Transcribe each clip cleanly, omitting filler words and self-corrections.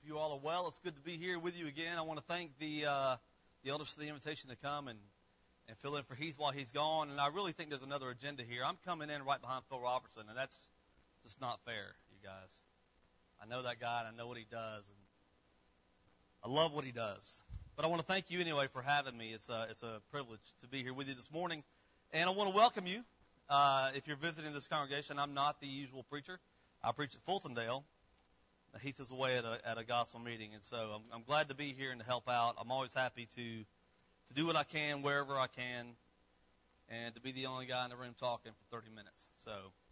you all are well. It's good to be here with you again. I want to thank the elders for the invitation to come and fill in for Heath while he's gone. And I really think there's another agenda here. I'm coming in right behind Phil Robertson, and that's just not fair, you guys. I know that guy, and I know what he does, and I love what he does. But I want to thank you anyway for having me. It's a privilege to be here with you this morning. And I want to welcome you. If you're visiting this congregation, I'm not the usual preacher. I preach at Fultondale. Heath is away at a gospel meeting, and so I'm glad to be here and to help out. I'm always happy to do what I can wherever I can, and to be the only guy in the room talking for 30 minutes, so.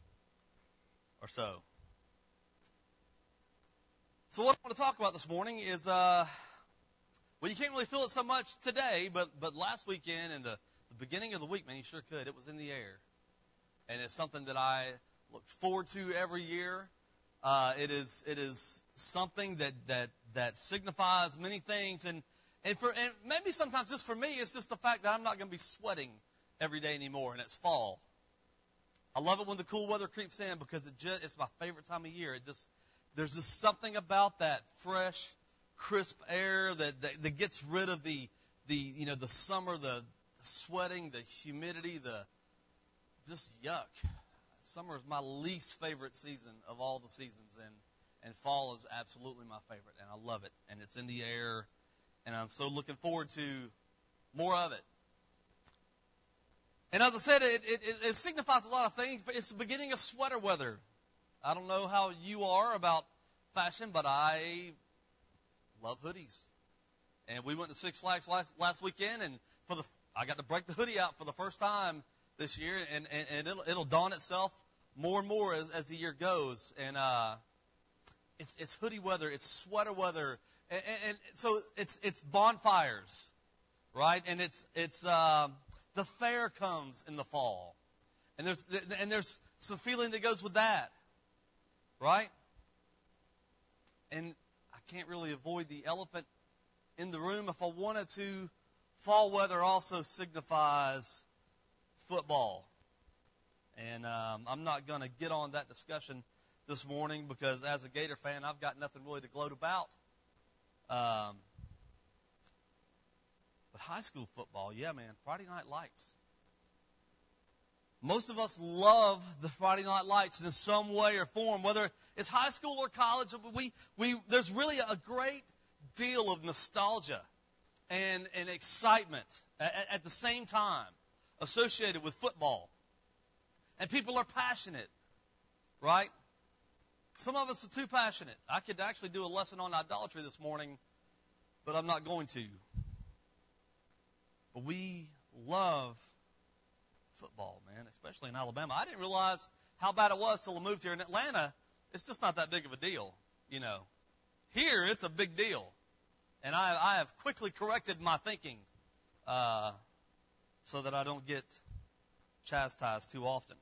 So what I want to talk about this morning is, well, you can't really feel it so much today, but last weekend and the beginning of the week, man, you sure could. It was in the air, and it's something that I look forward to every year. It is something that signifies many things, and maybe sometimes just for me, it's just the fact that I'm not going to be sweating every day anymore, and it's fall. I love it when the cool weather creeps in because it's my favorite time of year. There's just something about that fresh, crisp air that gets rid of the summer, the sweating, the humidity, just yuck. Summer is my least favorite season of all the seasons, and fall is absolutely my favorite, and I love it, and it's in the air, and I'm so looking forward to more of it. And as I said, it signifies a lot of things, but it's the beginning of sweater weather. I don't know how you are about fashion, but I love hoodies. And we went to Six Flags last weekend, and I got to break the hoodie out for the first time this year, and it'll dawn itself more and more as the year goes. And it's hoodie weather, it's sweater weather, and so it's bonfires, right? And it's the fair comes in the fall, and there's some feeling that goes with that, right? And I can't really avoid the elephant in the room. If I wanted to, fall weather also signifies football. And I'm not going to get on that discussion this morning because as a Gator fan, I've got nothing really to gloat about. But high school football, yeah, man, Friday Night Lights. Most of us love the Friday Night Lights in some way or form, whether it's high school or college. There's really a great deal of nostalgia and excitement at the same time associated with football. And people are passionate, right? Some of us are too passionate. I could actually do a lesson on idolatry this morning, but I'm not going to. But we love football, man, especially in Alabama. I didn't realize how bad it was till I moved here. In Atlanta, it's just not that big of a deal, you know. Here, it's a big deal. And I have quickly corrected my thinking so that I don't get chastised too often.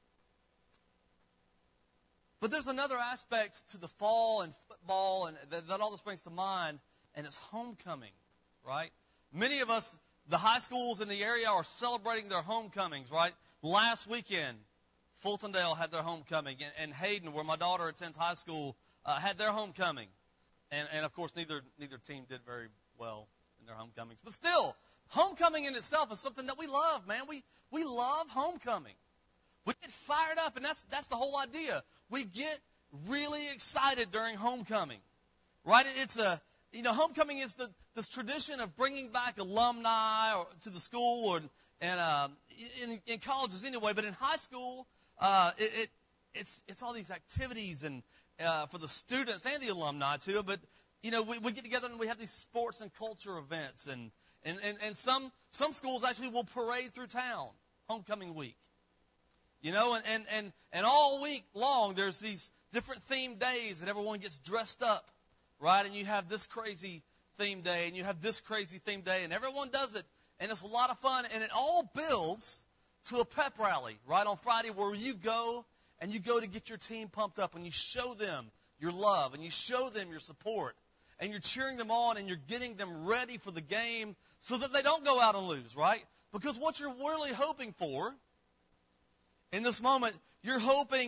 But there's another aspect to the fall and football and that all this brings to mind, and it's homecoming, right? Many of us, the high schools in the area are celebrating their homecomings, right? Last weekend, Fultondale had their homecoming, and Hayden, where my daughter attends high school, had their homecoming. And of course, neither team did very well in their homecomings. But still, homecoming in itself is something that we love, man. We love homecoming. We get fired up, and that's the whole idea. We get really excited during homecoming, right? Homecoming is this tradition of bringing back alumni to the school, and in colleges anyway. But in high school, it's all these activities and for the students and the alumni too. But we get together and we have these sports and culture events, and some schools actually will parade through town homecoming week. And all week long there's these different themed days and everyone gets dressed up, right? And you have this crazy theme day and you have this crazy theme day and everyone does it, and it's a lot of fun, and it all builds to a pep rally, right, on Friday, where you go to get your team pumped up and you show them your love and you show them your support and you're cheering them on and you're getting them ready for the game so that they don't go out and lose, right? Because what you're really hoping for in this moment, you're hoping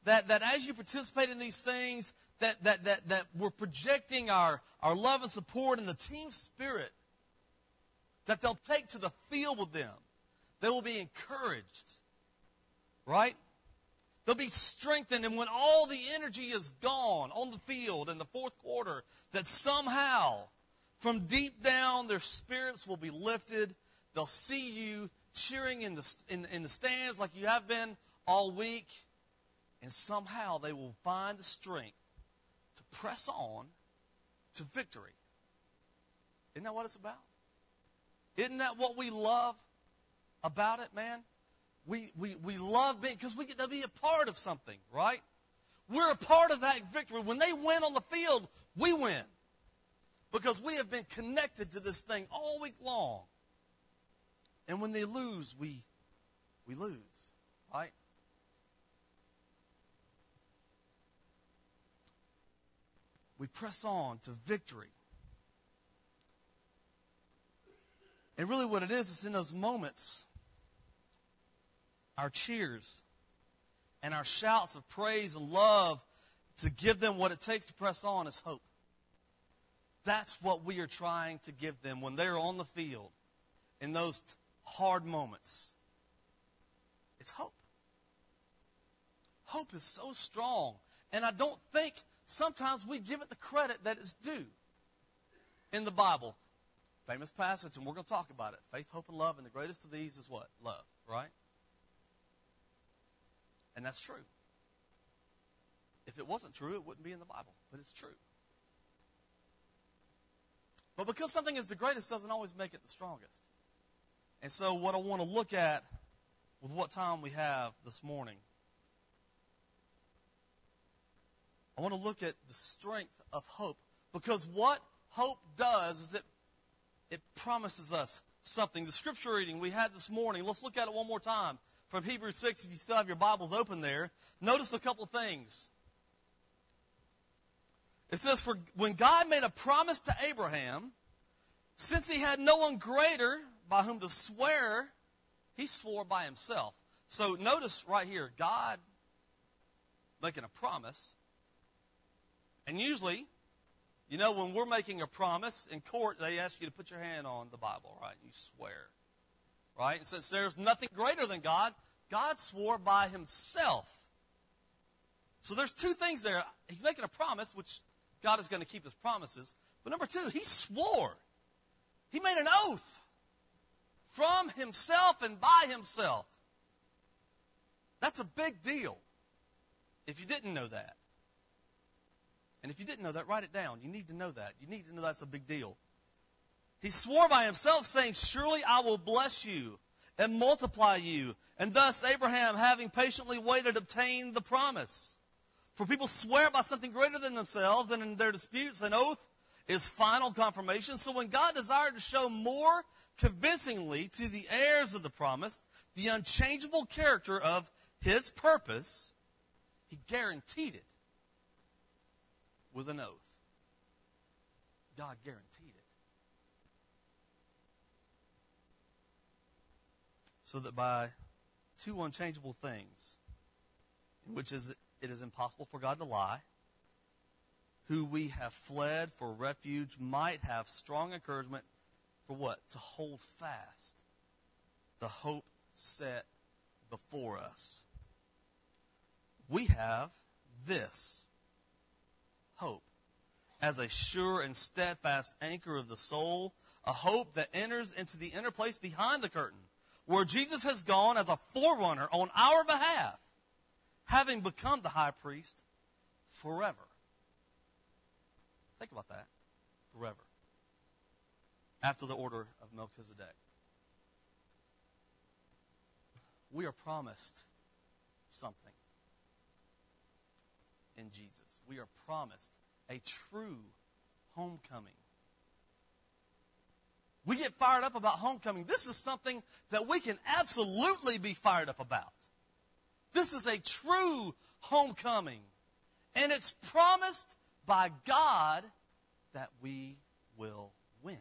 that as you participate in these things, that we're projecting our love and support and the team spirit that they'll take to the field with them. They will be encouraged, right? They'll be strengthened, and when all the energy is gone on the field in the fourth quarter, that somehow, from deep down, their spirits will be lifted. They'll see you cheering in the stands like you have been all week, and somehow they will find the strength to press on to victory. Isn't that what it's about? Isn't that what we love about it, man? We love being, because we get to be a part of something, right? We're a part of that victory. When they win on the field, we win. Because we have been connected to this thing all week long. And when they lose, we lose, right? We press on to victory. And really what it is in those moments, our cheers and our shouts of praise and love to give them what it takes to press on is hope. That's what we are trying to give them when they're on the field in those hard moments. It's hope. Hope is so strong. And I don't think sometimes we give it the credit that it's due in the Bible. Famous passage, and we're going to talk about it. Faith, hope, and love, and the greatest of these is what? Love, right? And that's true. If it wasn't true, it wouldn't be in the Bible, but it's true. But because something is the greatest doesn't always make it the strongest. And so what I want to look at with what time we have this morning, I want to look at the strength of hope. Because what hope does is it promises us something. The scripture reading we had this morning, let's look at it one more time. From Hebrews 6, if you still have your Bibles open there, notice a couple things. It says, for when God made a promise to Abraham, since he had no one greater by whom to swear, he swore by himself. So notice right here, God making a promise. And usually, you know, when we're making a promise in court, they ask you to put your hand on the Bible, right? You swear, right? And since there's nothing greater than God, God swore by himself. So there's two things there. He's making a promise, which God is going to keep his promises. But number two, he swore. He made an oath from himself and by himself. That's a big deal if you didn't know that. And if you didn't know that, write it down. You need to know that. You need to know that's a big deal. He swore by himself, saying, surely I will bless you and multiply you. And thus Abraham, having patiently waited, obtained the promise. For people swear by something greater than themselves, and in their disputes an oath is final confirmation. So when God desired to show more convincingly to the heirs of the promise the unchangeable character of his purpose, he guaranteed it with an oath. God guaranteed it. So that by two unchangeable things, in which it is impossible for God to lie, who we have fled for refuge might have strong encouragement for what? To hold fast the hope set before us. We have this hope as a sure and steadfast anchor of the soul, a hope that enters into the inner place behind the curtain, where Jesus has gone as a forerunner on our behalf, having become the high priest forever. Think about that. Forever. After the order of Melchizedek. We are promised something in Jesus. We are promised a true homecoming. We get fired up about homecoming. This is something that we can absolutely be fired up about. This is a true homecoming. And it's promised by God that we will win.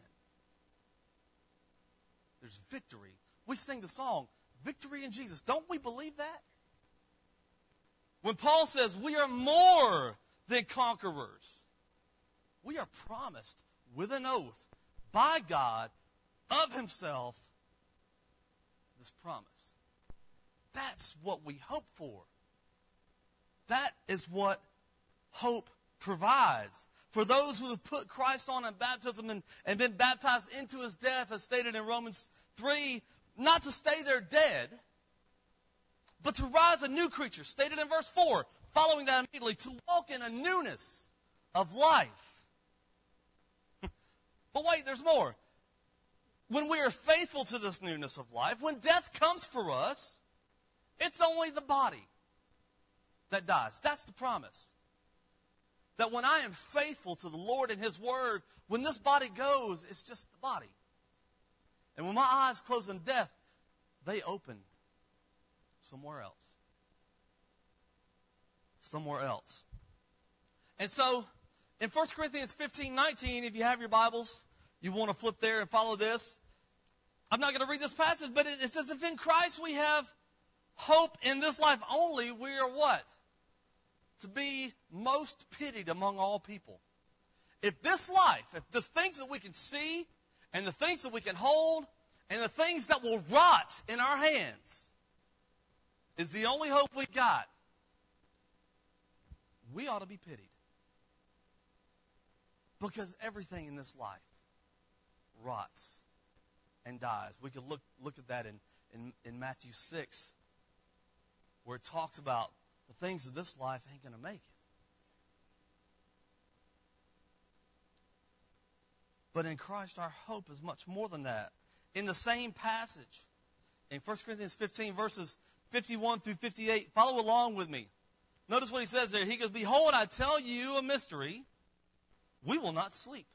There's victory. We sing the song, Victory in Jesus. Don't we believe that? When Paul says we are more than conquerors, we are promised with an oath by God of himself this promise. That's what we hope for. That is what hope provides. For those who have put Christ on in baptism and been baptized into his death, as stated in Romans 3, not to stay there dead, but to rise a new creature, stated in verse 4, following that immediately, to walk in a newness of life. But wait, there's more. When we are faithful to this newness of life, when death comes for us, it's only the body that dies. That's the promise. That when I am faithful to the Lord and his word, when this body goes, it's just the body. And when my eyes close in death, they open somewhere else. Somewhere else. And so, in 1 Corinthians 15:19, if you have your Bibles, you want to flip there and follow this. I'm not going to read this passage, but it says, if in Christ we have hope in this life only, we are what? To be most pitied among all people. If this life, if the things that we can see, and the things that we can hold, and the things that will rot in our hands, is the only hope we got, we ought to be pitied. Because everything in this life rots and dies. We could look at that in Matthew 6, where it talks about the things of this life ain't going to make it. But in Christ, our hope is much more than that. In the same passage, in 1 Corinthians 15, verses 51 through 58, follow along with me. Notice what he says there. He goes, behold, I tell you a mystery. We will not sleep,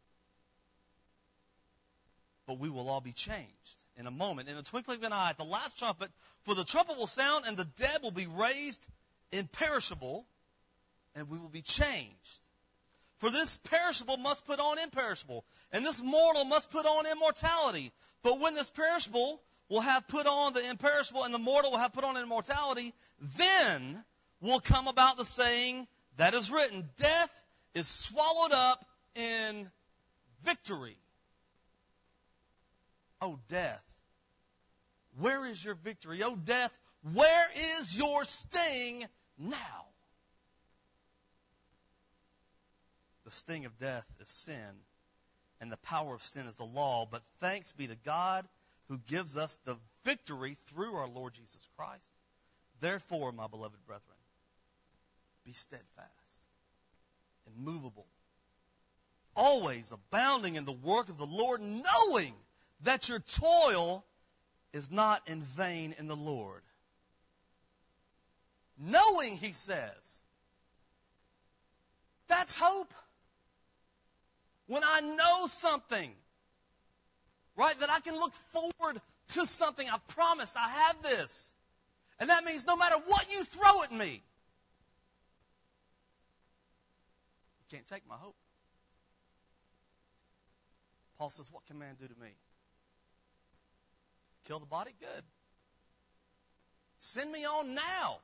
but we will all be changed in a moment, in a twinkling of an eye, at the last trumpet. For the trumpet will sound, and the dead will be raised imperishable, and we will be changed. For this perishable must put on imperishable, and this mortal must put on immortality. But when this perishable will have put on the imperishable, and the mortal will have put on immortality, then will come about the saying that is written, death is swallowed up in victory. Oh, death, where is your victory? Oh, death, where is your sting now? The sting of death is sin, and the power of sin is the law. But thanks be to God who gives us the victory through our Lord Jesus Christ. Therefore, my beloved brethren, be steadfast, immovable, always abounding in the work of the Lord, knowing that your toil is not in vain in the Lord. Knowing, he says. That's hope. When I know something, right, that I can look forward to something. I promised I have this. And that means no matter what you throw at me, you can't take my hope. Paul says, what can man do to me? Kill the body? Good. Send me on now.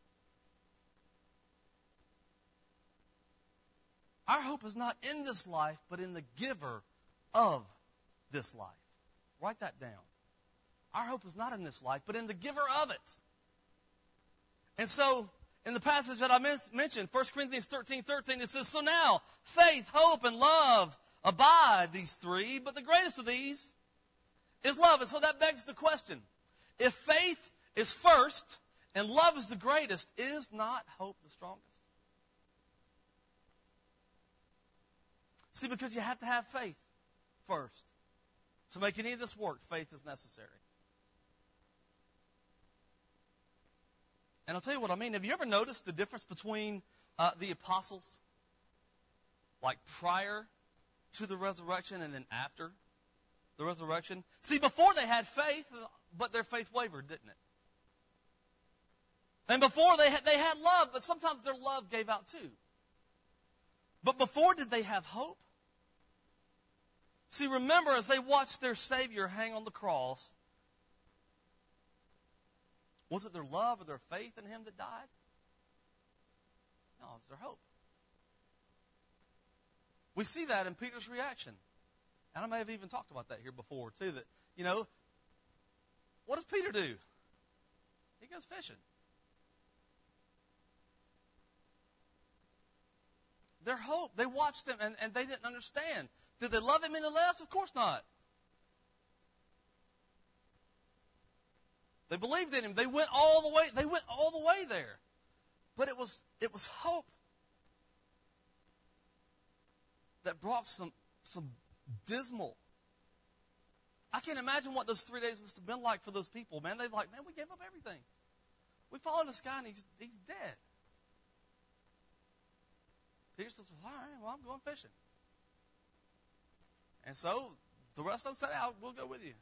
Our hope is not in this life, but in the giver of this life. Write that down. Our hope is not in this life, but in the giver of it. And so, in the passage that I mentioned, 1 Corinthians 13:13, it says, so now, faith, hope, and love abide, these three, but the greatest of these is love. And so that begs the question, if faith is first and love is the greatest, is not hope the strongest? See, because you have to have faith first. To make any of this work, faith is necessary. And I'll tell you what I mean. Have you ever noticed the difference between the apostles? Like prior to the resurrection and then after the resurrection? See, before they had faith, but their faith wavered, didn't it? And before they had love, but sometimes their love gave out too. But before, did they have hope? See, remember, as they watched their Savior hang on the cross, was it their love or their faith in Him that died? No, it's their hope. We see that in Peter's reaction. And I may have even talked about that here before, too, that, what does Peter do? He goes fishing. Their hope, they watched him, and they didn't understand. Did they love him any less? Of course not. They believed in him. They went all the way. They went all the way there. But it was hope that brought some dismal. I can't imagine what those 3 days must have been like for those people, man. They're like, man, we gave up everything. We followed this guy, and he's dead. Peter says, well, all right, well, I'm going fishing. And so the rest of them said, out, we'll go with you.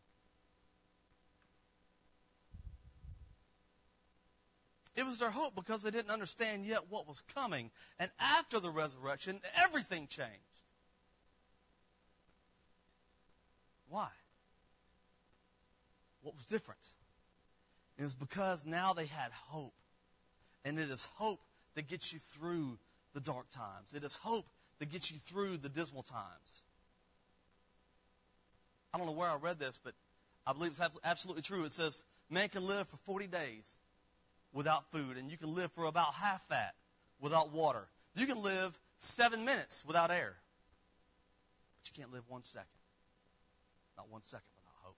It was their hope because they didn't understand yet what was coming. And after the resurrection, everything changed. Why? What was different? It was because now they had hope. And it is hope that gets you through the dark times. It is hope that gets you through the dismal times. I don't know where I read this, but I believe it's absolutely true. It says, man can live for 40 days without food, and you can live for about half that without water. You can live 7 minutes without air, but you can't live 1 second. Not 1 second without hope.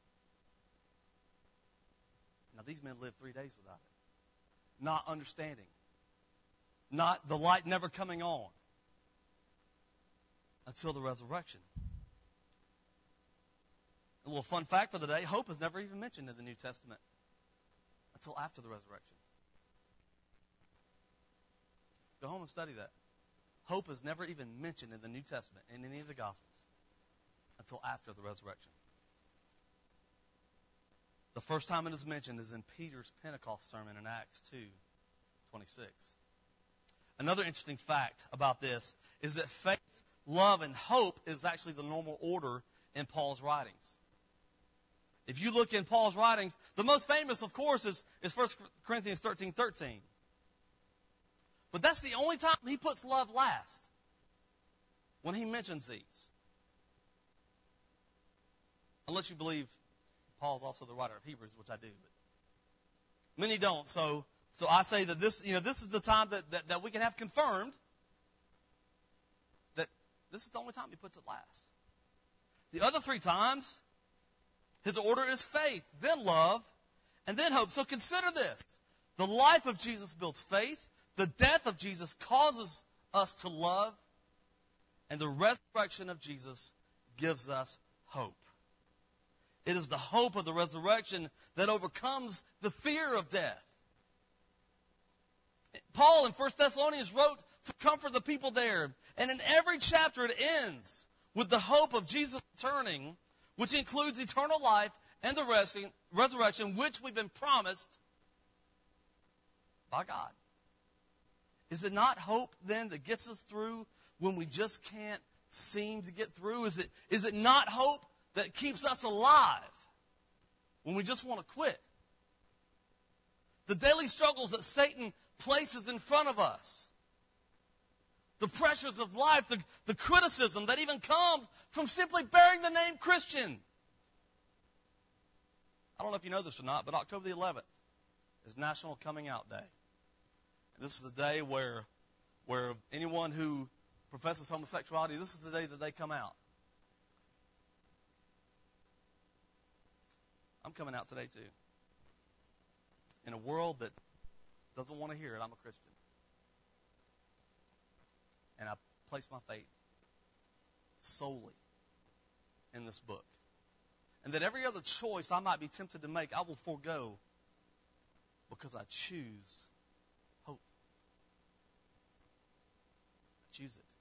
Now, these men lived 3 days without it. Not understanding. Not the light never coming on until the resurrection. A little fun fact for the day, hope is never even mentioned in the New Testament until after the resurrection. Go home and study that. Hope is never even mentioned in the New Testament, in any of the Gospels, until after the resurrection. The first time it is mentioned is in Peter's Pentecost sermon in Acts 2:26. Another interesting fact about this is that faith, love, and hope is actually the normal order in Paul's writings. If you look in Paul's writings, the most famous, of course, is 1 Corinthians 13:13. But that's the only time he puts love last, when he mentions these. Unless you believe Paul's also the writer of Hebrews, which I do. But many don't. So I say that this is the time that we can have confirmed that this is the only time he puts it last. The other 3 times, his order is faith, then love, and then hope. So consider this. The life of Jesus builds faith. The death of Jesus causes us to love. And the resurrection of Jesus gives us hope. It is the hope of the resurrection that overcomes the fear of death. Paul in 1 Thessalonians wrote to comfort the people there. And in every chapter it ends with the hope of Jesus returning, which includes eternal life and the resurrection, which we've been promised by God. Is it not hope, then, that gets us through when we just can't seem to get through? Is it not hope that keeps us alive when we just want to quit? The daily struggles that Satan places in front of us, the pressures of life, the criticism that even comes from simply bearing the name Christian. I don't know if you know this or not, but October the 11th is National Coming Out Day. And this is the day where anyone who professes homosexuality, this is the day that they come out. I'm coming out today, too. In a world that doesn't want to hear it, I'm a Christian. And I place my faith solely in this book. And that every other choice I might be tempted to make, I will forego because I choose hope. I choose it.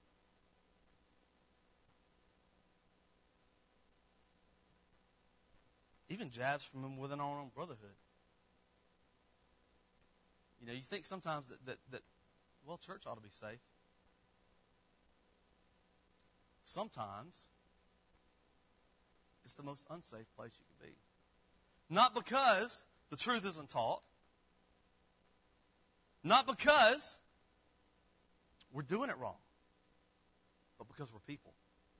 Even jabs from within our own brotherhood. You know, you think sometimes that church ought to be safe. Sometimes it's the most unsafe place you can be. Not because the truth isn't taught. Not because we're doing it wrong, but because we're people.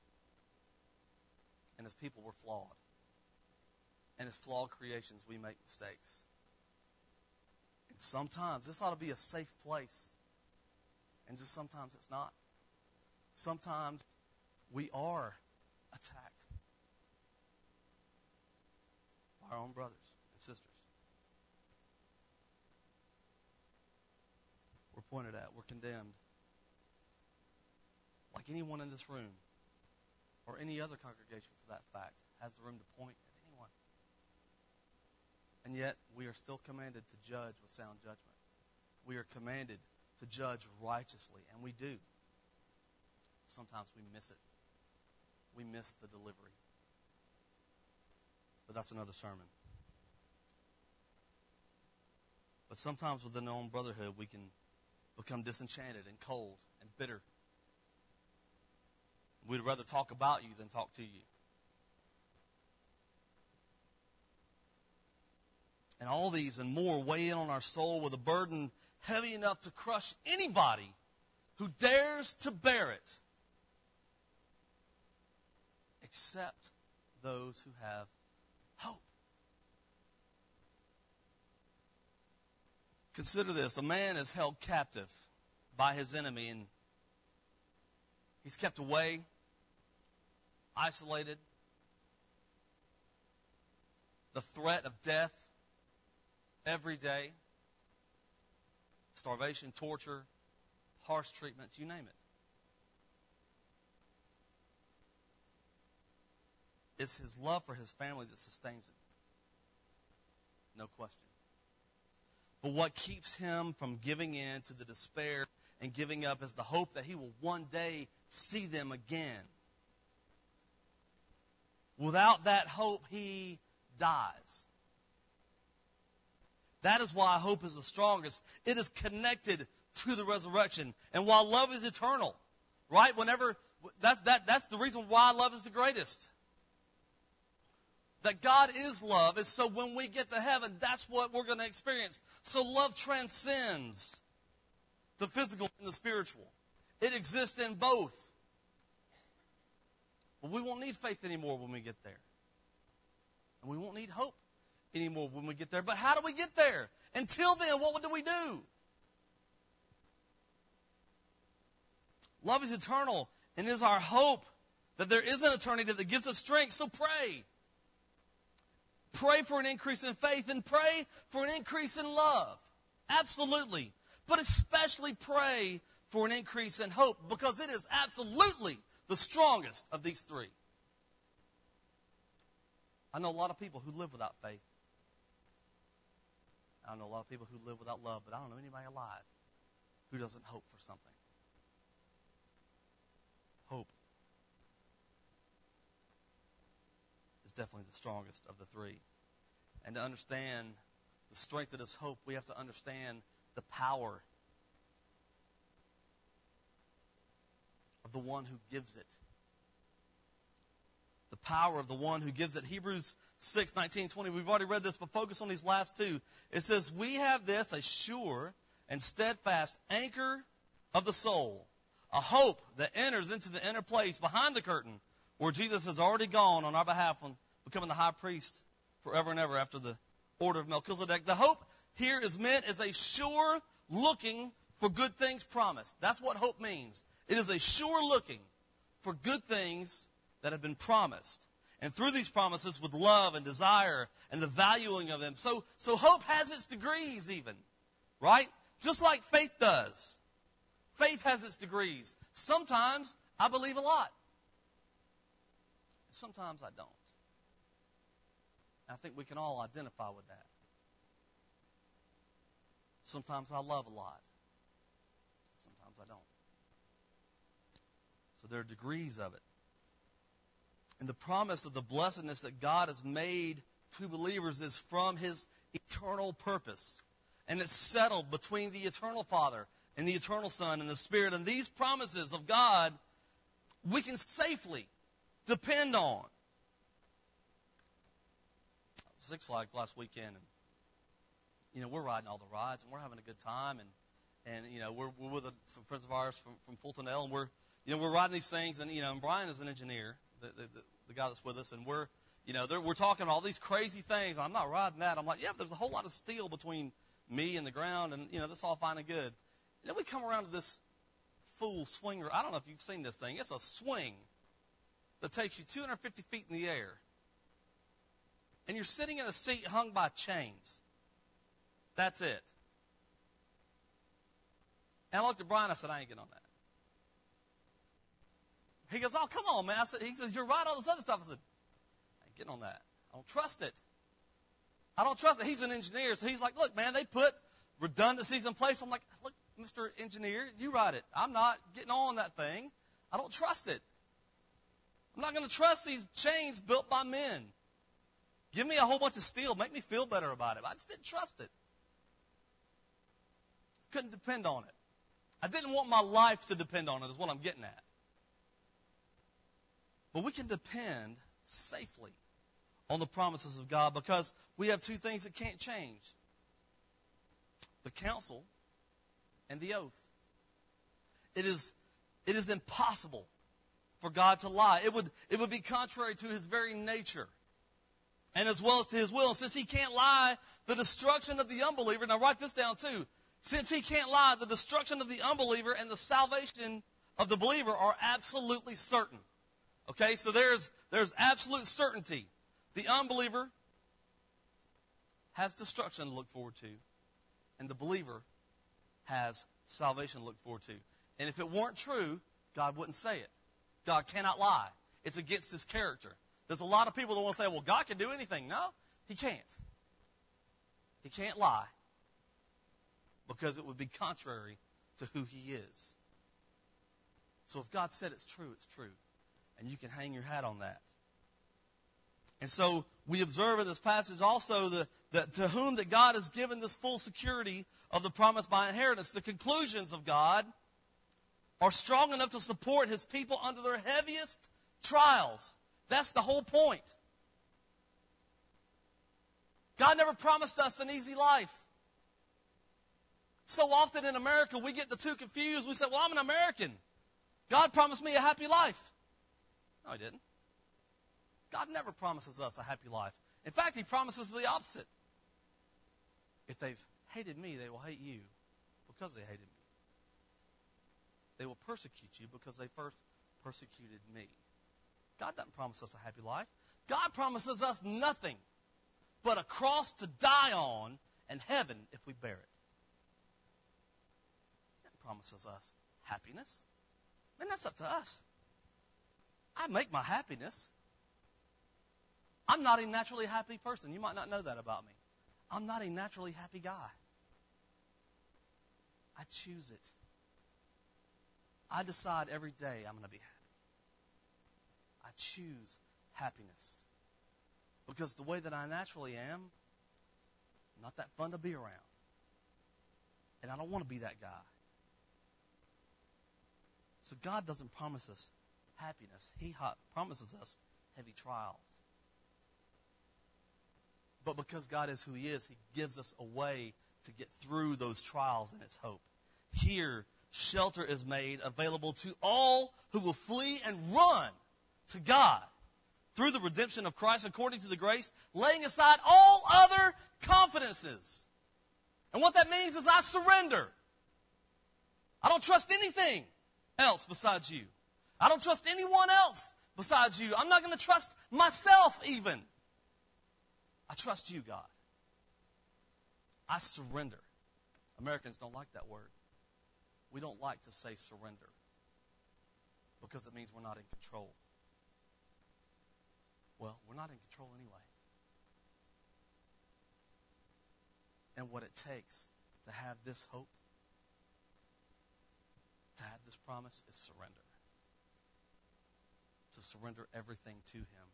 And as people, we're flawed. And as flawed creations, we make mistakes. And sometimes this ought to be a safe place. And just sometimes it's not. Sometimes we are attacked by our own brothers and sisters. We're pointed at. We're condemned. Like anyone in this room, or any other congregation for that fact, has the room to point at anyone. And yet, we are still commanded to judge with sound judgment. We are commanded to judge righteously, and we do. Sometimes we miss it. We miss the delivery. But that's another sermon. But sometimes within our own brotherhood, we can become disenchanted and cold and bitter. We'd rather talk about you than talk to you. And all these and more weigh in on our soul with a burden heavy enough to crush anybody who dares to bear it, except those who have hope. Consider this. A man is held captive by his enemy, and he's kept away, isolated. The threat of death every day. Starvation, torture, harsh treatments, you name it. It's his love for his family that sustains him. No question. But what keeps him from giving in to the despair and giving up is the hope that he will one day see them again. Without that hope, he dies. That is why hope is the strongest. It is connected to the resurrection. And while love is eternal, right? That's the reason why love is the greatest. That God is love, and so when we get to heaven, that's what we're going to experience. So love transcends the physical and the spiritual. It exists in both. But we won't need faith anymore when we get there. And we won't need hope anymore when we get there. But how do we get there? Until then, what do we do? Love is eternal and is our hope that there is an eternity that gives us strength. So pray. Pray for an increase in faith and pray for an increase in love. Absolutely. But especially pray for an increase in hope, because it is absolutely the strongest of these three. I know a lot of people who live without faith. I know a lot of people who live without love, but I don't know anybody alive who doesn't hope for something. Hope is definitely the strongest of the three. And to understand the strength of this hope, we have to understand the power of the one who gives it. The power of the one who gives it. Hebrews 6:19-20. We've already read this, but focus on these last two. It says, we have this, a sure and steadfast anchor of the soul, a hope that enters into the inner place behind the curtain, where Jesus has already gone on our behalf, on becoming the high priest forever and ever after the order of Melchizedek. The hope here is meant as a sure looking for good things promised. That's what hope means. It is a sure looking for good things that have been promised. And through these promises with love and desire and the valuing of them. So hope has its degrees even, right? Just like faith does. Faith has its degrees. Sometimes I believe a lot. Sometimes I don't. I think we can all identify with that. Sometimes I love a lot. Sometimes I don't. So there are degrees of it. And the promise of the blessedness that God has made to believers is from His eternal purpose. And it's settled between the eternal Father and the eternal Son and the Spirit. And these promises of God, we can safely depend on. Six Flags last weekend, and we're riding all the rides and we're having a good time, and And, we're with some friends of ours from Fulton L, and we're riding these things, and, and Brian is an engineer, the guy that's with us, and we're talking all these crazy things. I'm not riding that. I'm like, yeah, but there's a whole lot of steel between me and the ground, and, that's all fine and good. And then we come around to this fool swinger. I don't know if you've seen this thing. It's a swing that takes you 250 feet in the air. And you're sitting in a seat hung by chains. That's it. And I looked at Brian, I said, I ain't getting on that. He goes, oh, come on, man. He says, you're right, all this other stuff. I said, I ain't getting on that. I don't trust it. I don't trust it. He's an engineer, so he's like, look, man, they put redundancies in place. I'm like, look, Mr. Engineer, you ride it. I'm not getting on that thing. I don't trust it. I'm not going to trust these chains built by men. Give me a whole bunch of steel. Make me feel better about it. I just didn't trust it. Couldn't depend on it. I didn't want my life to depend on it is what I'm getting at. But we can depend safely on the promises of God because we have two things that can't change. The counsel and the oath. It is impossible for God to lie. It would be contrary to His very nature and as well as to His will. And since He can't lie, the destruction of the unbeliever, now write this down too, since He can't lie, the destruction of the unbeliever and the salvation of the believer are absolutely certain. Okay, so there's absolute certainty. The unbeliever has destruction to look forward to, and the believer has salvation to look forward to. And if it weren't true, God wouldn't say it. God cannot lie. It's against His character. There's a lot of people that want to say, well, God can do anything. No, He can't. He can't lie because it would be contrary to who He is. So if God said it's true, it's true. And you can hang your hat on that. And so we observe in this passage also that to whom that God has given this full security of the promise by inheritance. The conclusions of God are strong enough to support His people under their heaviest trials. That's the whole point. God never promised us an easy life. So often in America, we get the two confused. We say, well, I'm an American. God promised me a happy life. No, He didn't. God never promises us a happy life. In fact, He promises the opposite. If they've hated me, they will hate you because they hated me. They will persecute you because they first persecuted me. God doesn't promise us a happy life. God promises us nothing but a cross to die on and heaven if we bear it. He doesn't promise us happiness. Man, that's up to us. I make my happiness. I'm not a naturally happy person. You might not know that about me. I'm not a naturally happy guy. I choose it. I decide every day I'm going to be happy. I choose happiness. Because the way that I naturally am, not that fun to be around. And I don't want to be that guy. So God doesn't promise us happiness. He promises us heavy trials. But because God is who He is, He gives us a way to get through those trials and its hope. Here, shelter is made available to all who will flee and run to God through the redemption of Christ according to the grace, laying aside all other confidences. And what that means is I surrender. I don't trust anything else besides you. I don't trust anyone else besides you. I'm not going to trust myself even. I trust you, God. I surrender. Americans don't like that word. We don't like to say surrender because it means we're not in control. Well, we're not in control anyway. And what it takes to have this hope, to have this promise, is surrender. To surrender everything to Him.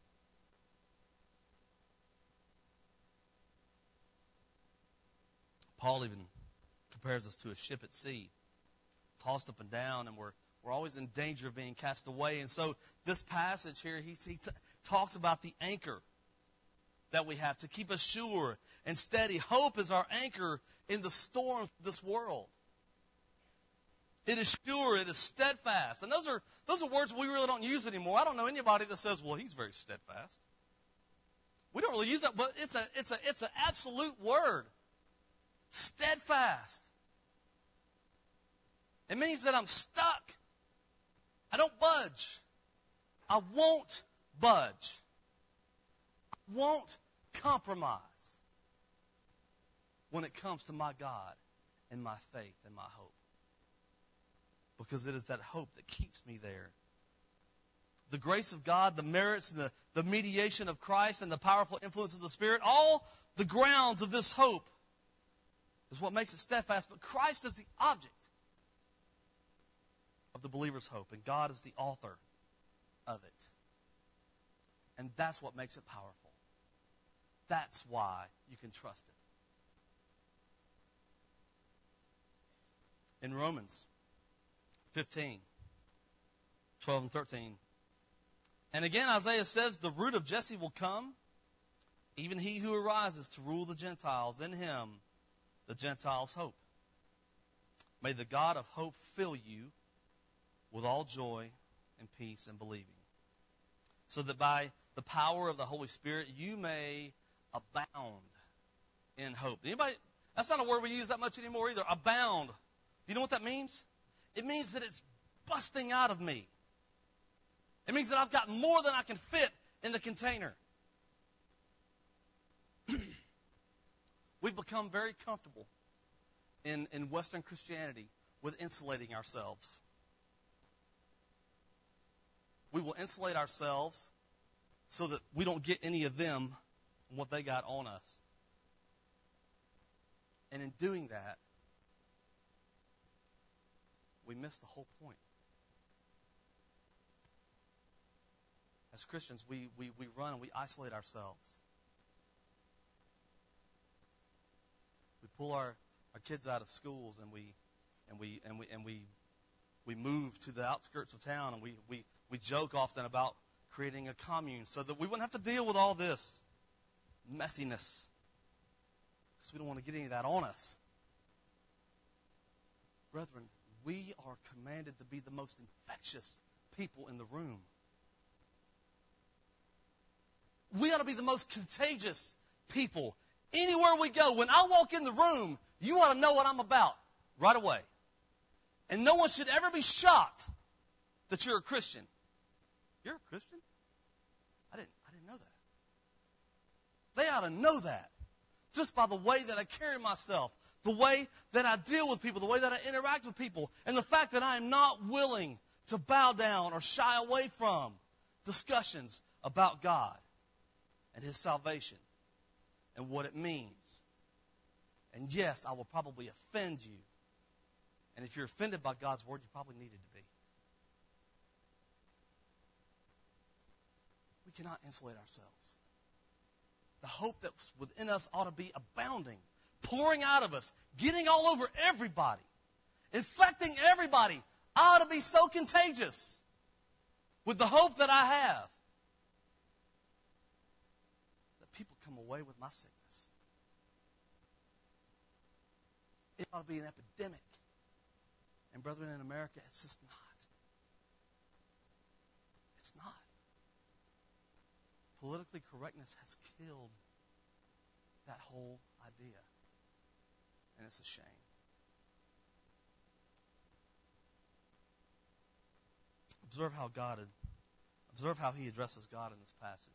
Paul even compares us to a ship at sea, tossed up and down, and we're always in danger of being cast away. And so this passage here, he talks about the anchor that we have to keep us sure and steady. Hope is our anchor in the storm of this world. It is sure. It is steadfast. And those are words we really don't use anymore. I don't know anybody that says, well, he's very steadfast. We don't really use that, but it's an absolute word. Steadfast. It means that I'm stuck. I don't budge. I won't budge. I won't compromise when it comes to my God and my faith and my hope. Because it is that hope that keeps me there. The grace of God, the merits, and the mediation of Christ, and the powerful influence of the Spirit, all the grounds of this hope is what makes it steadfast. But Christ is the object of the believer's hope, and God is the author of it. And that's what makes it powerful. That's why you can trust it. In Romans 15, 12 and 13. And again, Isaiah says, the root of Jesse will come, even he who arises to rule the Gentiles. In him, the Gentiles hope. May the God of hope fill you with all joy and peace in believing, so that by the power of the Holy Spirit you may abound in hope. Anybody? That's not a word we use that much anymore either. Abound. Do you know what that means? It means that it's busting out of me. It means that I've got more than I can fit in the container. We've become very comfortable in Western Christianity with insulating ourselves. We will insulate ourselves so that we don't get any of them and what they got on us. And in doing that, we miss the whole point. As Christians, we run and we isolate ourselves. We pull our kids out of schools and we move to the outskirts of town, and we joke often about creating a commune so that we wouldn't have to deal with all this messiness, because we don't want to get any of that on us. Brethren, we are commanded to be the most infectious people in the room. We ought to be the most contagious people anywhere we go. When I walk in the room, you ought to know what I'm about right away. And no one should ever be shocked that you're a Christian. You're a Christian? I didn't know that. They ought to know that just by the way that I carry myself, the way that I deal with people, the way that I interact with people, and the fact that I am not willing to bow down or shy away from discussions about God and His salvation and what it means. And yes, I will probably offend you. And if you're offended by God's word, you probably needed to be. We cannot insulate ourselves. The hope that's within us ought to be abounding, pouring out of us, getting all over everybody, infecting everybody. I ought to be so contagious with the hope that I have that people come away with my sickness. It ought to be an epidemic. And brethren, in America, it's just not. It's not. Politically correctness has killed that whole idea. And it's a shame. Observe how he addresses God in this passage.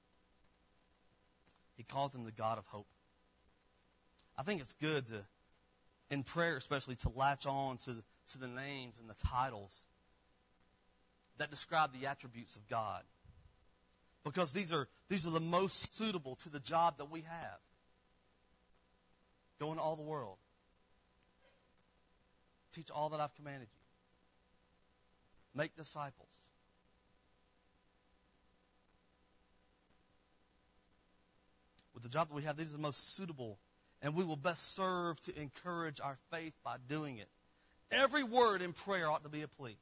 He calls him the God of hope. I think it's good to, in prayer especially, to latch on to the names and the titles that describe the attributes of God. Because these are the most suitable to the job that we have. Go into all the world. Teach all that I've commanded you. Make disciples. With the job that we have, these are the most suitable, and we will best serve to encourage our faith by doing it. Every word in prayer ought to be a plea.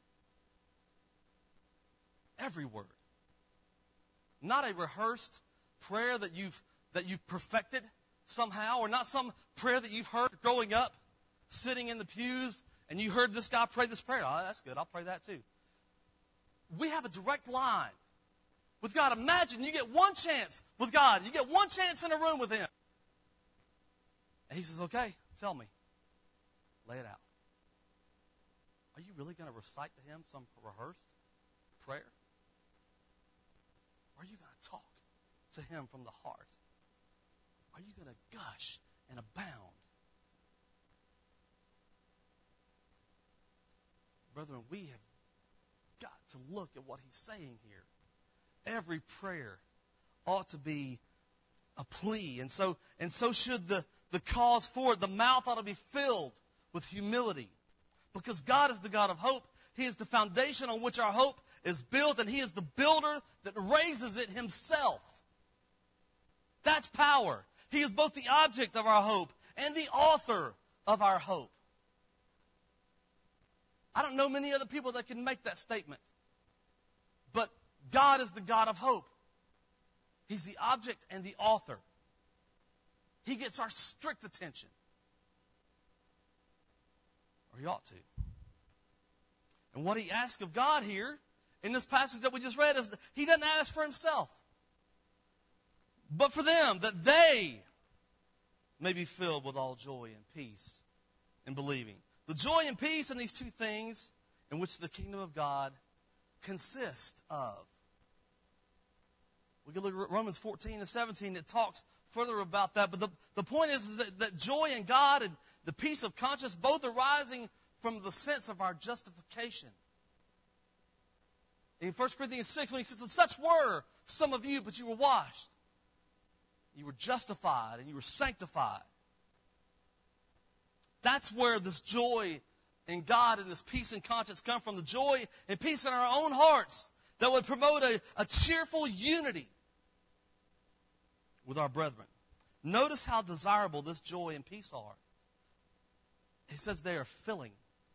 Every word. Not a rehearsed prayer that you've perfected somehow, or not some prayer that you've heard growing up, sitting in the pews and you heard this guy pray this prayer. Oh, that's good. I'll pray that too. We have a direct line with God. Imagine you get one chance with God. You get one chance in a room with Him. And He says, okay, tell me. Lay it out. Are you really going to recite to Him some rehearsed prayer? Or are you going to talk to Him from the heart? Are you going to gush and abound? Brethren, we have got to look at what He's saying here. Every prayer ought to be a plea, and so should the cause for it. The mouth ought to be filled with humility, because God is the God of hope. He is the foundation on which our hope is built, and He is the builder that raises it Himself. That's power. He is both the object of our hope and the author of our hope. I don't know many other people that can make that statement. But God is the God of hope. He's the object and the author. He gets our strict attention. Or He ought to. And what He asks of God here, in this passage that we just read, is that He doesn't ask for Himself, but for them, that they may be filled with all joy and peace in believing. The joy and peace in these two things in which the kingdom of God consists of. We can look at Romans 14 and 17. It talks further about that. But the point is that joy in God and the peace of conscience both arising from the sense of our justification. In 1 Corinthians 6, when he says, such were some of you, but you were washed. You were justified and you were sanctified. That's where this joy in God and this peace and conscience come from. The joy and peace in our own hearts that would promote a cheerful unity with our brethren. Notice how desirable this joy and peace are. He says they are filling.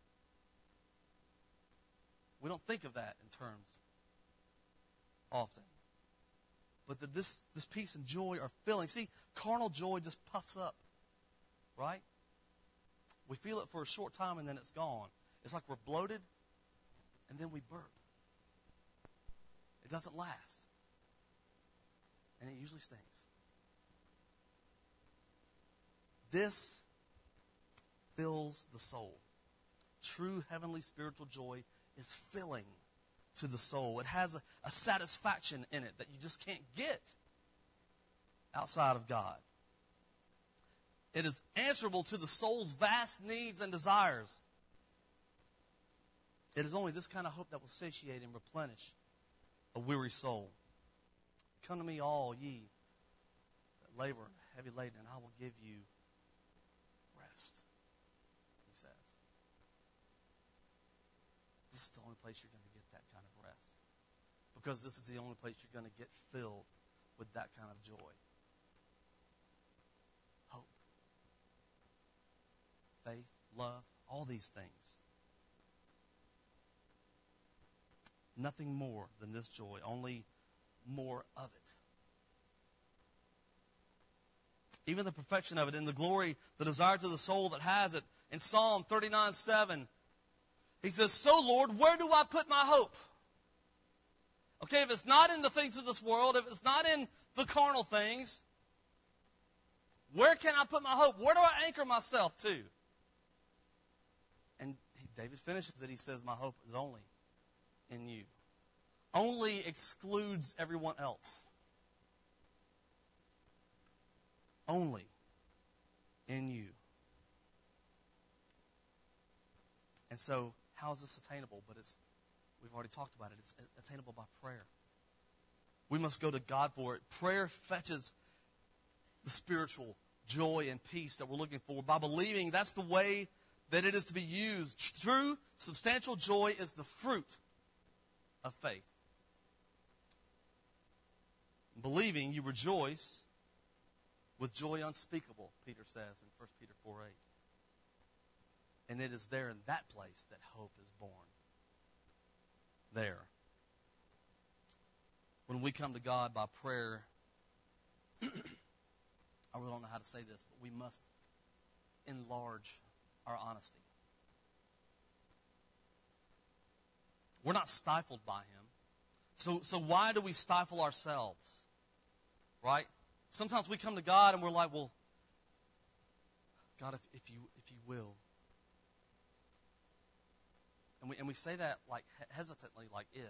We don't think of that in terms often. But that this peace and joy are filling. See, carnal joy just puffs up, right? We feel it for a short time and then it's gone. It's like we're bloated and then we burp. It doesn't last. And it usually stings. This fills the soul. True heavenly spiritual joy is filling to the soul. It has a satisfaction in it that you just can't get outside of God. It is answerable to the soul's vast needs and desires. It is only this kind of hope that will satiate and replenish a weary soul. Come to me, all ye that labor and heavy laden, and I will give you rest, He says. This is the only place you're going to get that kind of rest. Because this is the only place you're going to get filled with that kind of joy. Hope. Faith, love, all these things. Nothing more than this joy, only more of it. Even the perfection of it, in the glory, the desire to the soul that has it. In Psalm 39:7, he says, so Lord, where do I put my hope? Okay, if it's not in the things of this world, if it's not in the carnal things, where can I put my hope? Where do I anchor myself to? And David finishes it. He says, my hope is only in you. Only excludes everyone else. Only in you. And so, how is this attainable? But we've already talked about it. It's attainable by prayer. We must go to God for it. Prayer fetches the spiritual joy and peace that we're looking for. By believing, that's the way that it is to be used. True, substantial joy is the fruit of faith. Believing, you rejoice with joy unspeakable, Peter says in 1 Peter 4:8. And it is there in that place that hope is born. There. When we come to God by prayer, I really don't know how to say this, but we must enlarge our honesty. We're not stifled by him. So why do we stifle ourselves? Right? Sometimes we come to God and we're like, well, God, if you will. And we say that like hesitantly, like if.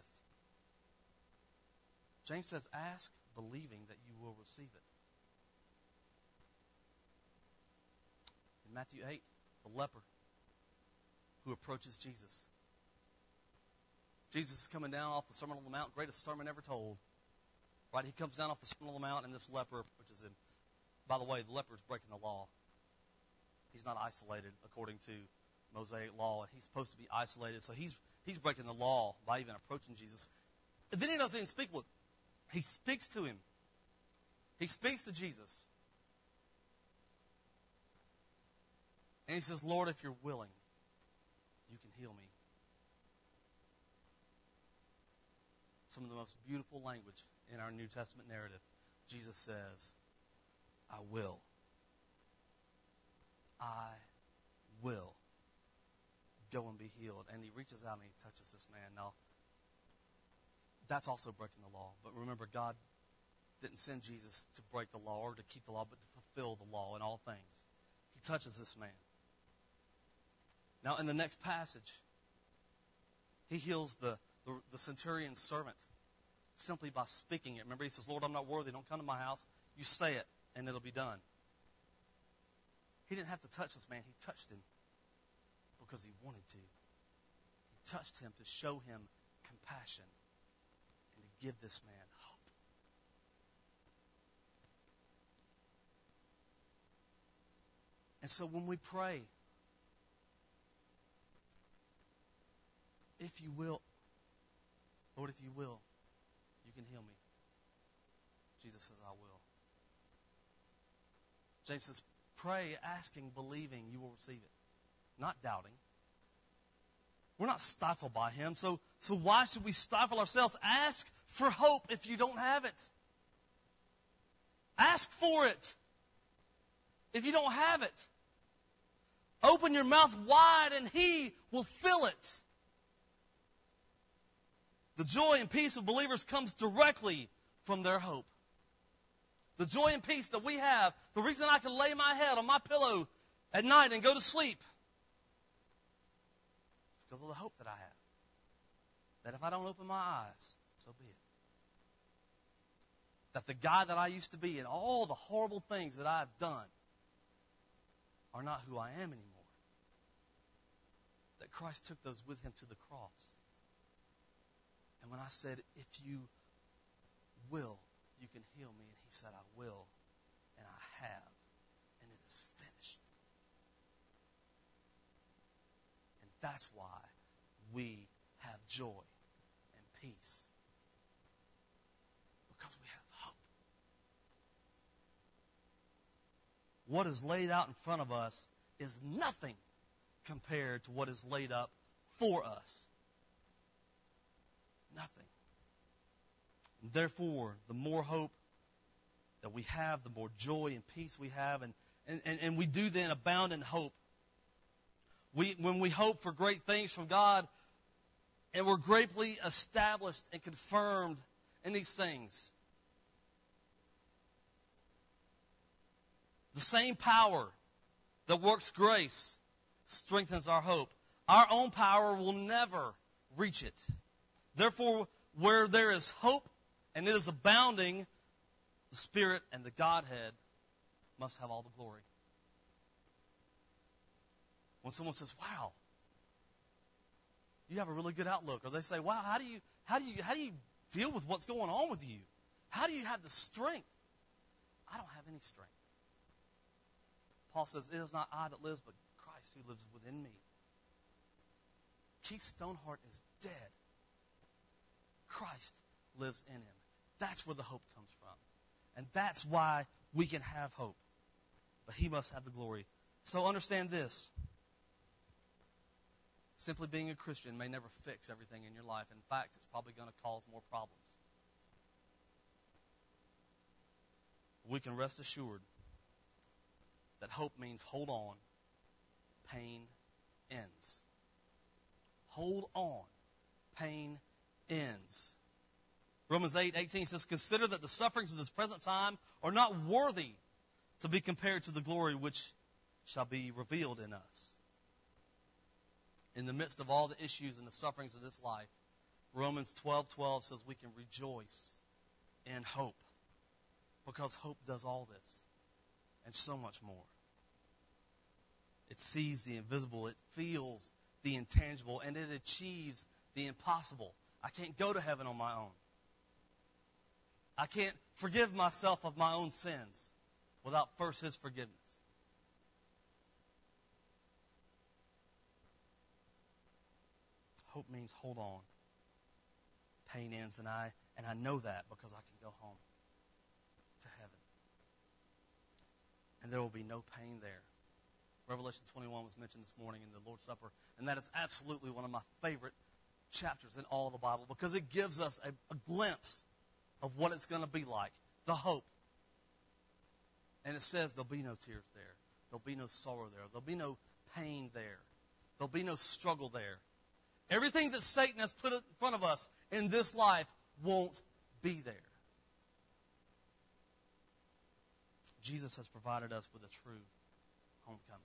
James says, ask believing that you will receive it. In Matthew 8, the leper who approaches Jesus. Jesus is coming down off the Sermon on the Mount, greatest sermon ever told. Right? He comes down off the Sermon on the Mount, and this leper, which is by the way, the leper is breaking the law. He's not isolated according to Mosaic law, and he's supposed to be isolated. So he's breaking the law by even approaching Jesus. And then he doesn't even speak with him. He speaks to him. He speaks to Jesus. And he says, Lord, if you're willing, you can heal me. Some of the most beautiful language in our New Testament narrative. Jesus says, I will. I will. Go and be healed. And he reaches out and he touches this man. Now, that's also breaking the law. But remember, God didn't send Jesus to break the law or to keep the law, but to fulfill the law in all things. He touches this man. Now, in the next passage, he heals the centurion's servant simply by speaking it. Remember, he says, Lord, I'm not worthy. Don't come to my house. You say it, and it'll be done. He didn't have to touch this man. He touched him because he wanted to. He touched him to show him compassion and to give this man hope. And so when we pray, if you will, Lord, if you will, you can heal me. Jesus says, I will. James says, pray, asking, believing, you will receive it. Not doubting. We're not stifled by him, so why should we stifle ourselves? Ask for hope if you don't have it. Ask for it if you don't have it. Open your mouth wide and he will fill it. The joy and peace of believers comes directly from their hope. The joy and peace that we have, the reason I can lay my head on my pillow at night and go to sleep, is because of the hope that I have. That if I don't open my eyes, so be it. That the guy that I used to be and all the horrible things that I've done are not who I am anymore. That Christ took those with him to the cross. And when I said, if you will, you can heal me. And he said, I will. And I have. And it is finished. And that's why we have joy and peace. Because we have hope. What is laid out in front of us is nothing compared to what is laid up for us. Nothing. Therefore, the more hope that we have, the more joy and peace we have, and we do then abound in hope. When we hope for great things from God, and we're greatly established and confirmed in these things, the same power that works grace strengthens our hope. Our own power will never reach it. Therefore, where there is hope and it is abounding, the Spirit and the Godhead must have all the glory. When someone says, wow, you have a really good outlook, or they say, wow, how do you deal with what's going on with you? How do you have the strength? I don't have any strength. Paul says, it is not I that lives, but Christ who lives within me. Keith Stoneheart is dead. Christ lives in him. That's where the hope comes from. And that's why we can have hope. But he must have the glory. So understand this. Simply being a Christian may never fix everything in your life. In fact, it's probably going to cause more problems. We can rest assured that hope means hold on. Pain ends. Hold on. pain ends. Romans 8:18 says, "Consider that the sufferings of this present time are not worthy to be compared to the glory which shall be revealed in us." In the midst of all the issues and the sufferings of this life, Romans 12:12 says we can rejoice in hope, because hope does all this and so much more. It sees the invisible, it feels the intangible, and it achieves the impossible. I can't go to heaven on my own. I can't forgive myself of my own sins without first His forgiveness. Hope means hold on. Pain ends, and I know that because I can go home to heaven. And there will be no pain there. Revelation 21 was mentioned this morning in the Lord's Supper, and that is absolutely one of my favorite chapters in all of the Bible because it gives us a glimpse of what it's going to be like, the hope. And it says there'll be no tears there. There'll be no sorrow there. There'll be no pain there. There'll be no struggle there. Everything that Satan has put in front of us in this life won't be there. Jesus has provided us with a true homecoming.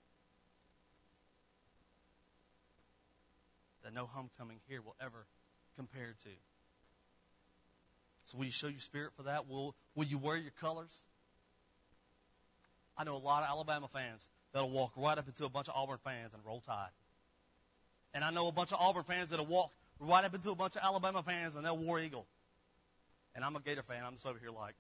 That no homecoming here will ever compare to. So will you show your spirit for that? Will you wear your colors? I know a lot of Alabama fans that'll walk right up into a bunch of Auburn fans and roll tide. And I know a bunch of Auburn fans that'll walk right up into a bunch of Alabama fans and they'll war eagle. And I'm a Gator fan. I'm just over here like,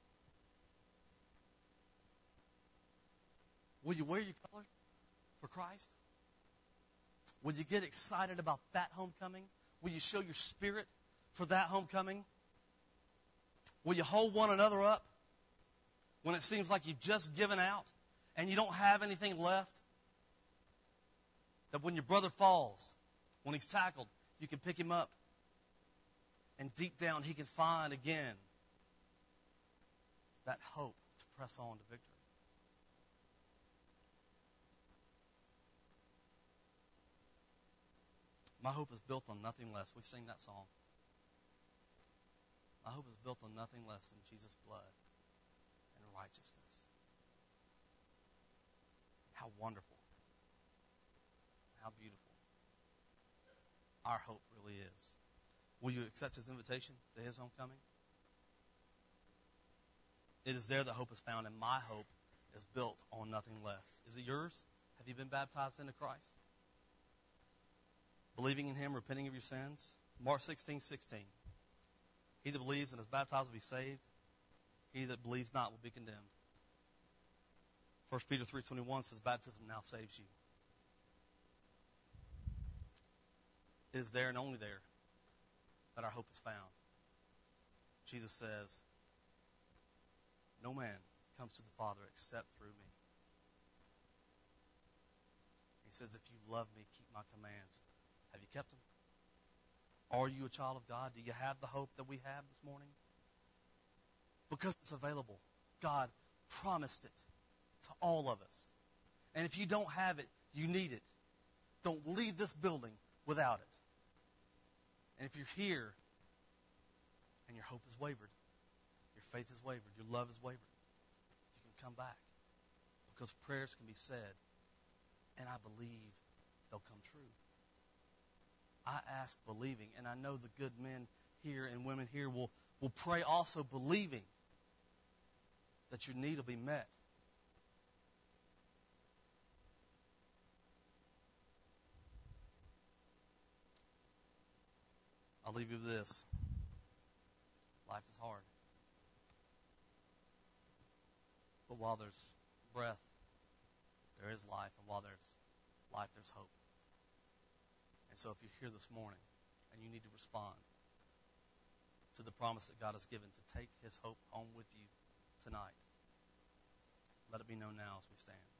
will you wear your colors for Christ? Will you get excited about that homecoming? Will you show your spirit for that homecoming? Will you hold one another up when it seems like you've just given out and you don't have anything left? That when your brother falls, when he's tackled, you can pick him up. And deep down, he can find again that hope to press on to victory. My hope is built on nothing less. We sing that song. My hope is built on nothing less than Jesus' blood and righteousness. How wonderful. How beautiful. Our hope really is. Will you accept His invitation to His homecoming? It is there that hope is found, and my hope is built on nothing less. Is it yours? Have you been baptized into Christ? Believing in Him, repenting of your sins? Mark 16:16. He that believes and is baptized will be saved. He that believes not will be condemned. 1 Peter 3:21 says baptism now saves you. It is there and only there that our hope is found. Jesus says, no man comes to the Father except through me. He says, if you love me, keep my commands. Have you kept them? Are you a child of God? Do you have the hope that we have this morning? Because it's available. God promised it to all of us. And if you don't have it, you need it. Don't leave this building without it. And if you're here and your hope is wavered, your faith is wavered, your love is wavered, you can come back. Because prayers can be said, and I believe they'll come true. I ask believing, and I know the good men here and women here will pray also believing that your need will be met. I'll leave you with this. Life is hard. But while there's breath, there is life. And while there's life, there's hope. And so if you're here this morning and you need to respond to the promise that God has given to take His hope home with you tonight, let it be known now as we stand.